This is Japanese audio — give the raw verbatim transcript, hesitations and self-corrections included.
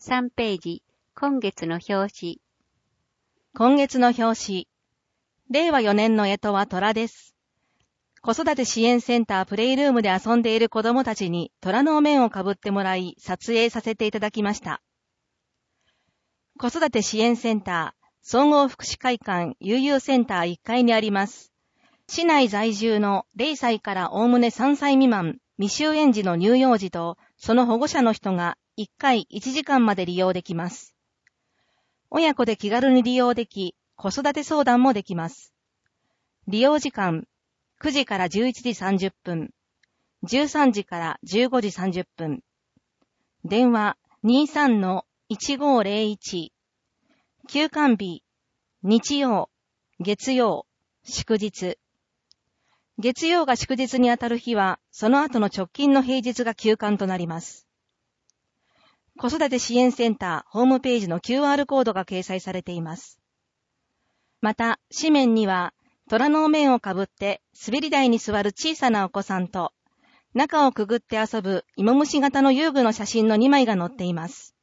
さんページ、今月の表紙。 今月の表紙。れいわよねんの干支は虎です。子育て支援センタープレイルームで遊んでいる子供たちに虎のお面をかぶってもらい撮影させていただきました。子育て支援センター、総合福祉会館悠々センターいっかいにあります。市内在住のれいさいからおおむねさんさい未満、未就園児の乳幼児とその保護者の人がいっかいいちじかんまで利用できます。親子で気軽に利用でき、子育て相談もできます。利用時間、くじからじゅういちじさんじゅっぷん、じゅうさんじからじゅうごじさんじゅっぷん、電話 にじゅうさんのいちごーぜろいち、休館日、日曜、月曜、祝日。月曜が祝日にあたる日は、その後の直近の平日が休館となります。子育て支援センターホームページの キューアール コードが掲載されています。また、紙面には、虎のお面をかぶって滑り台に座る小さなお子さんと、中をくぐって遊ぶ芋虫型の遊具の写真のにまいが載っています。